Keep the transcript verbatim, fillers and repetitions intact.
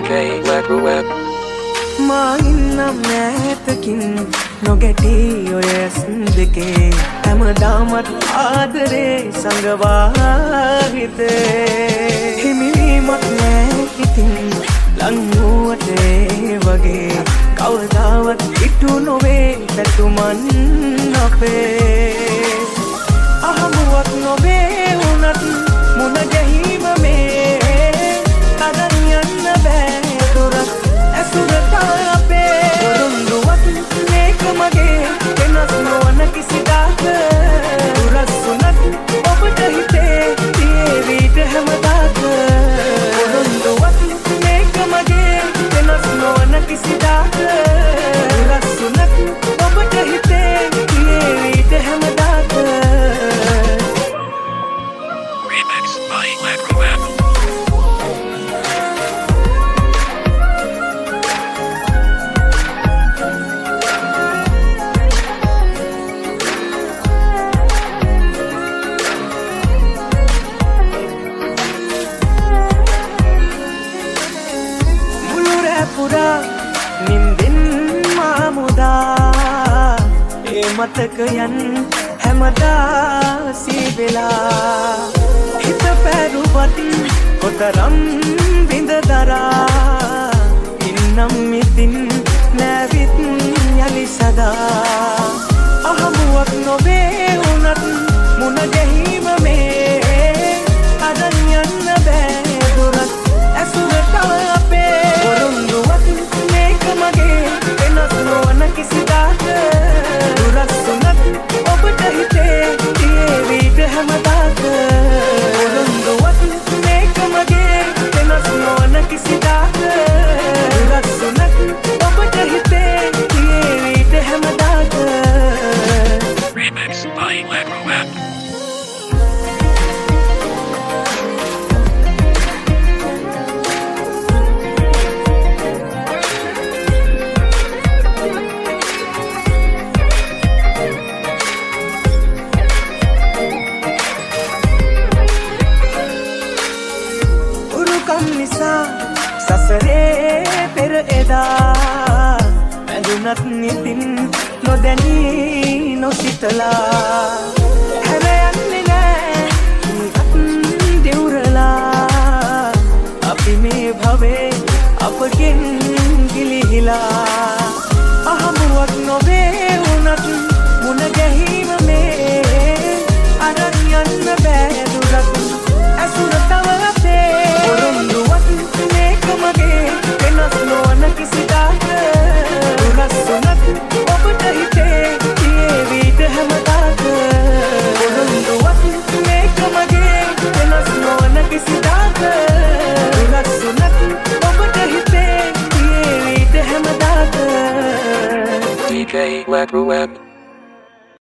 K Microweb. Main මෑතකින් නොගැටි ඔය ඇස් දෙකේ හැමදාමත් ආදරේ සංගවා හිතේ හිමිවීමක් නෑ ඉතින් ලං වුවට ඒ වගේ කවදාවත් ඉටු නොවේ පැතුමන් අපේ අහමුවක් නොවේ වුණත් මුණ ගැහිම මේ අදන් යන්න බෑ දුරක් ඇසුරට අපේ දොරොන්දුවක් මේක මගේ වෙනස් නොවන කිසිදාක දුරස්සුනත් ඔබට හිතේ තියේවිට හැමදාක දොරොන්දුවක් මේක මගේ වෙනස් නොවන කිසිදාක දුරස්සුනත් ඔබට හිතේ තියේවිට හැමදාක Remix by Microweb. පුරා නින්දින් මාමුදා ඒ මතකයන් හැමදා සීවෙලා හිත පැරුවත් කොතරම් විඳ දරා ඉන්නම් ඉතින් නැවිත් යලි සදා අහමුවක් නොවේ වුණත් මුණ ගැහිම මේ අදන් යන්න බෑ දුරක් ඇසුරට අපේ කිසිදාක දුරස්සුනත් ඔබට හිතේ තියේවිට හැමදාක ඔළුන්දුවත් මේක මගේ වෙනස් නොවන කිසිදාක දුරස්සුනත් ඔබට හිතේ තියේවිට හැමදාක Remix by Microweb. නිසා සසරේ පෙර එදා ඇඳුනත් නිතින් නොදැනී නොසිතලා